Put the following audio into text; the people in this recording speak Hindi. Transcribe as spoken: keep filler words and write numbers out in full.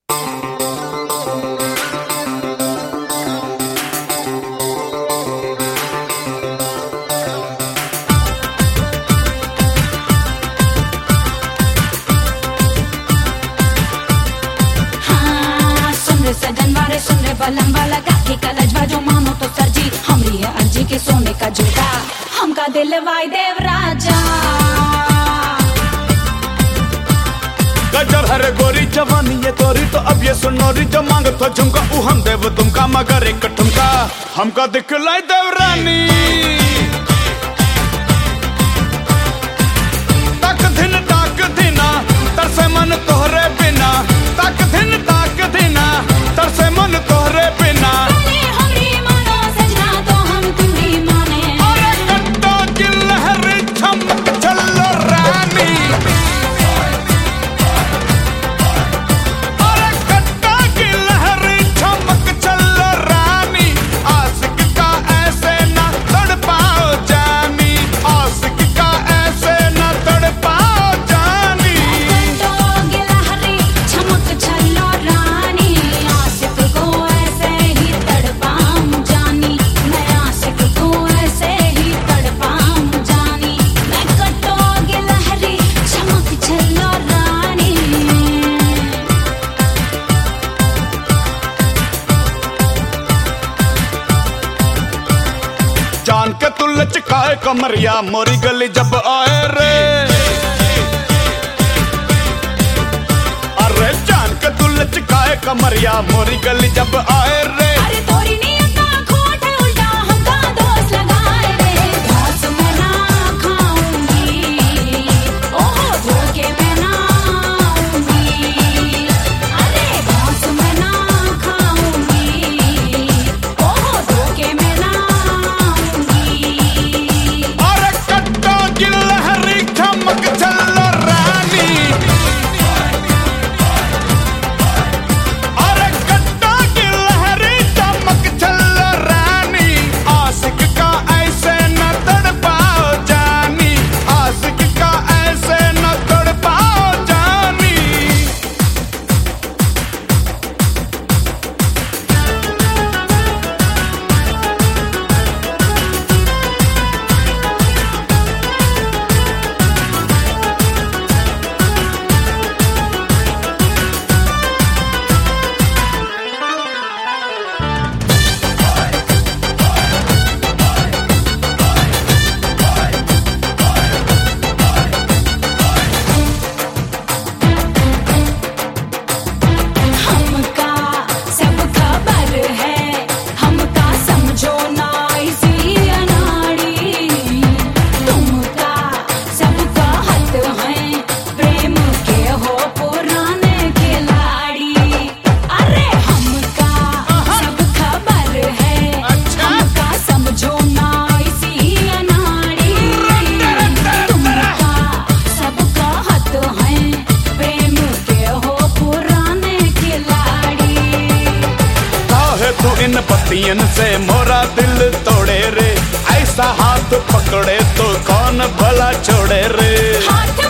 लंबा लगा के कलजवा जो मानो तो सरजी हमरी है अर्जी के सोने का जूता हमका दिल वाई देव राजा गजब हरे गोरी जवानी ये तोरी तो अब ये सुनोरी जो मांग तो झुमका ऊ हम देव तुमका मगर एक ठुमका हमका दिखलाई देव रानी तक दिन ताक दिना तरसे मन तोहरे बिना तक दिन ताक दिना तरसे मन तोहरे बिना हमरी मानो सजना तो हम तुम्ही माने अरे कट्टा की लहर छम चलो रानी अरे कट्टा की लहर चमक चलो रानी आशिक का ऐसे ना तड़पाओ जानी आशिक का ऐसे ना तड़पाओ जानी कट्टो की लहरी चमक चलो रानी आशिक को ऐसे ही तड़पाऊं जानी मैं आशिक को ऐसे ही तड़पाऊं जानी मैं कट्टो की लहरी चमक चलो रानी जान के तू लचकाए कमरिया मोरी गली जब आए रे अरे जान के तू लचकाए कमरिया मोरी गली जब आए रे अरे तोरी नियत खोट है उल्टा हमका दोस्त लगाए रे घास में ना खाऊंगी ओहो धोखे में ना आऊंगी अरे घास में ना खाऊंगी ओहो धोखे में ना आऊंगी अरे कट्टा की लहरी चमक चलो रानी अरे कट्टा की लहरी चमक चलो रानी आशिक का ऐसे न तड़पाओ जानी आशिक का ऐसे न तड़पाओ जानी हमका सब खबर है हमका समझो ना इसी अनाड़ी तुमका सब कहत हैं प्रेम के हो पुराने खिलाड़ी अरे हमका सब खबर है हमका समझो ना इसी अनाड़ी तुमका सब कहत हैं प्रेम के हो पुराने खिलाड़ी काहे तू इन पतियन से मोरा दिल तोड़े रे ऐसा हाथ पकड़े तो कौन भला छोड़े रे हाथ